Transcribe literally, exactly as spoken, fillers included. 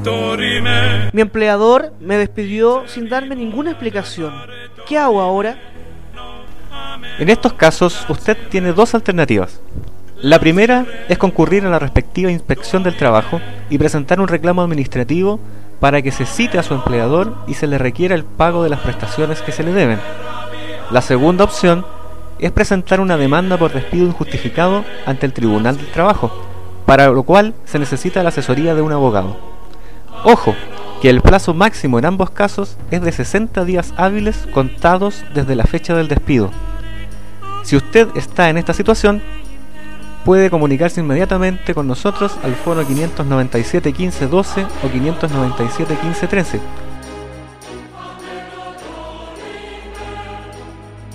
Mi empleador me despidió sin darme ninguna explicación. ¿Qué hago ahora? En estos casos, usted tiene dos alternativas. La primera es concurrir a la respectiva inspección del trabajo y presentar un reclamo administrativo para que se cite a su empleador y se le requiera el pago de las prestaciones que se le deben. La segunda opción es presentar una demanda por despido injustificado ante el Tribunal del Trabajo, para lo cual se necesita la asesoría de un abogado. Ojo, que el plazo máximo en ambos casos es de sesenta días hábiles contados desde la fecha del despido. Si usted está en esta situación, puede comunicarse inmediatamente con nosotros al foro quinientos noventa y siete quince doce o quinientos noventa y siete quince trece